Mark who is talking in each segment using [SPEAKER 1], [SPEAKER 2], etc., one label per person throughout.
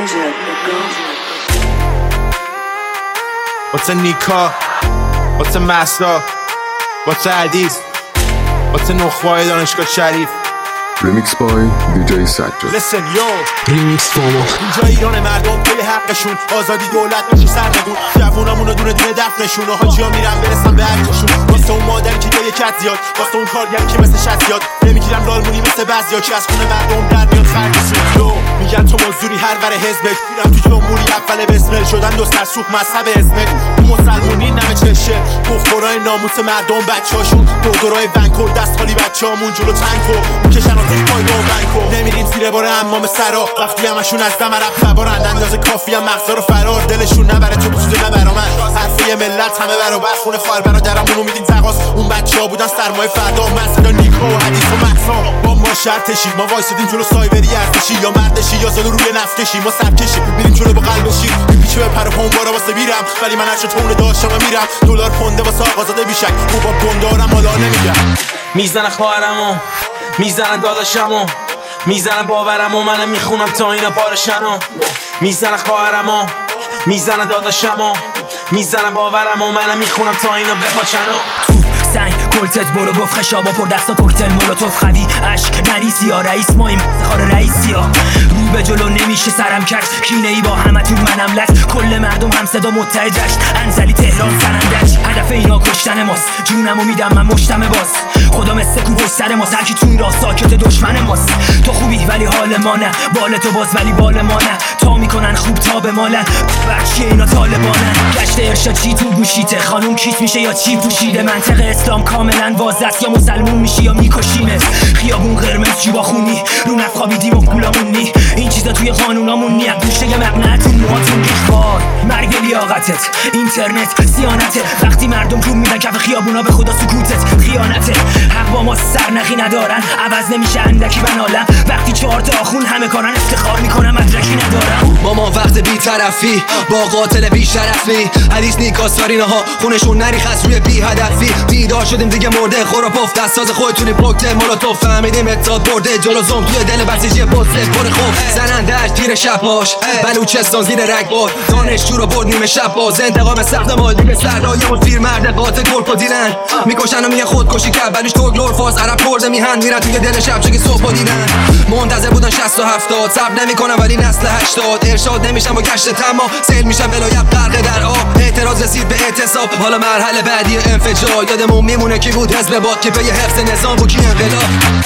[SPEAKER 1] واسه نیکا، واسه مستا، واسه عدیس، واسه نخبای دانشگاه شریف.
[SPEAKER 2] Remix by DJ Satchel.
[SPEAKER 1] Listen yo
[SPEAKER 3] Remix FOMO.
[SPEAKER 1] اینجا ایران مردم پی حقشون، آزادی دولت بشه سرنگون، جوونامونو دونه دونه دفنشون، و حاجیا میرن برسن به حقشون. واسه اون مادر که یه کت زیاد، واسه اون کارگر که مثل شت زیاد، نمیگیرن لالمونی مثل بعضیا که از خونه مردم در میاد خرجشون. لو میگن تو مزدوری هر ور حزبت، میرم تو جمهوری اول بسمل شدن دو سرسوخ مذهب اسمت. مسلمونی نمه چشه بخورای ناموس مردم بچه‌هاشون، دورای بنکو دست خالی بچه‌هامون جلو تنکو میکشن آتیش پای نو بنکو. نمیریم زیر بار امام سرا، وقتی همشون از دم عرب تبارن، اندازه کافی هم مغزا رو فرار، دلشون نبره تو بوزه نبره من. حرفه ملت همه برابر، خونه خواهر برادرمونو میدیم تقاس، اون بچه‌ها بودن سرمایه فردا. من صدا نیکو و حدیث و مخصا با ما شرطشی، ما وایسادیم جلو سایبری ارتشی، یا مردشی یا زلو روی نفتشی، ما سبکشی میریم جلو با قلبشی. میپیچه به پر پون بارا واسه میرم، ولی من هرچه تونه داشتم میرم. دلار پونده واسه آقازاده بیشک، او با پوندارم حالا نمیگم.
[SPEAKER 4] میزنه خواهرمو، میزنه داداشمو، میزنه باورمو، منم میخونم تا اینا بارشنو. میزنه خواهرمو، میزنه داداشمو، میزنه باورمو، منم میخونم تا اینا بپاچنو.
[SPEAKER 5] سنگ کلتت برو گفت خشابا پر دستا کوکتل مولوتوف خوی عشق نریسی یا رئیس مایم خار رئیسی ها رو به جلو نمیشه سرم کش کینه ای با همتون منم لک کل مردم هم صدا متحد جشن انزلی تهران سنندج هدف اینا کشتن ماست جونمو میدم من مشتم باز خدا مثل کو پشت سر ماست هرکی تو این راه ساکت دشمن ماست تو خوبی ولی حال ما نه بال تو باز ولی بال ما نه تا میکنن خوب تا به مالن بچه اینا طالبانن گشت ارشاد چی تو گوشیته خانوم کیت میشه یا چی پوشیده منطق اسلام کاملا واضح است یا مسلمون میشی یا میکشیمت خیابون قرمز جیبا خونی رو نفخابیدیم و پولامونی این چیزا توی قانونامون نیست دوشه مقنعتون موهاتون بیخبار مرگ لیاقتت اینترنت سیانته وقتی مردم پول میدن کف خیابونا به خدا سکوتت خیانته حق با ما سرنخی ندارن عوض نمیشه اندکی بنالم وقتی 4 تا آخون همه کارن افتخار میکنم مدرکی ندارم
[SPEAKER 3] ماما وقت بی‌طرفی با قاتل بی‌شرفی حدیث نیکاستارینه ها خونشون نریخ از روی بی هدفی بیدار شدیم دیگه مرده خورا پف دستاز خودتونی پوکتل مولوتوف فهمیدیم اتحاد برده جلو زوم توی دل بسیجی بوسه پر خوف زنندش تیر شباش بلوچستان زیر رگبار دانشجو رو برد نیمه شب باز انتقام سخت مال دیگه سرای اون پیر مرد قاتل گرپا دیدن میکشن و میگه خودکشی کرد بلوش توگلور فاز عرب برده میهن میرن توی دل شب چگه صبح دیدن منتظر بودن 60 و 70 صبر نمیکنن ولی نسل 80 ارشاد نمیشن با گشت تمام سیل میشن ولایت غرق در آب اعتراض رسید به اعتصاب حالا مرحله بعدی انفجار یادمون میمونه کی بود حزب باد که به حفظ نظام بود کی انقلاب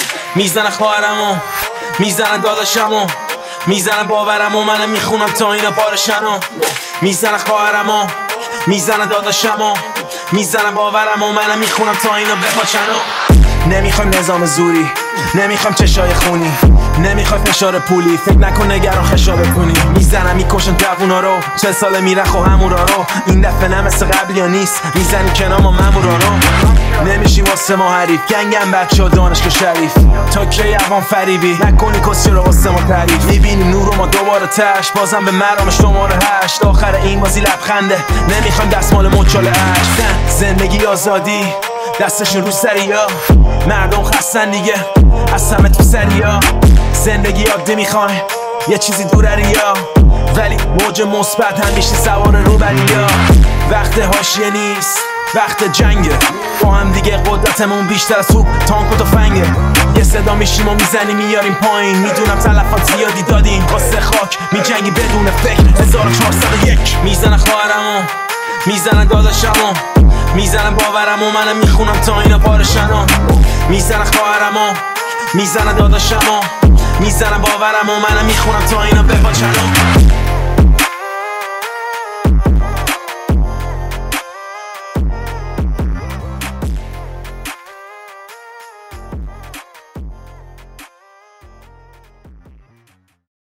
[SPEAKER 4] میزنه خواهرمو میزنه داداشمو میزنه باورمو منم میخونم تا اینا بارشنو میزنه خواهرمو میزنه داداشمو میزنه باورمو منم میخونم تا اینا بپاچنو نمیخوایم نظام زوری نمیخوایم چشای خونی نمیخوایم فشار پولی فکر نکن نگران خشاب کنی میزنم میکشن جوونا رو 40 ساله میرن خو همورا رو این دفعه نه مثل قبل یا نیست میزنی کنار ما مامورا رو نمیشی واسه ما حریف گنگم بچه‌ها دانشگاه شریف تا کی عوام فریبی نکنی کسی رو واسه ما تعریف میبینی نور ما دوباره تش بازم به مرام شماره 8 آخر این بازی لبخنده نمیخوایم دستمال مچاله اش زندگی آزادی دستشون رو سریا مردم خستن دیگه از همه تو سریا زندگی عادی میخوایم یه چیزی دورریا ولی موج مثبت همیشه سوار رو بریا وقت حاشیه نیست وقت جنگه با هم دیگه قدرتمون بیشتر از توپ تانک و تفنگه یه صدا میشیم و میزنیم میاریم پایین میدونم تلفات زیادی دادیم واسه خاک میجنگی بدون فکر 1401 میزنه خواهرمو میزنه داداشمو میزنه باورمو منم میخونم تا اینا بارشنو میزنه خواهرمو میزنه داداشمو میزنه باورمو منم میخونم تا اینا بپاچنو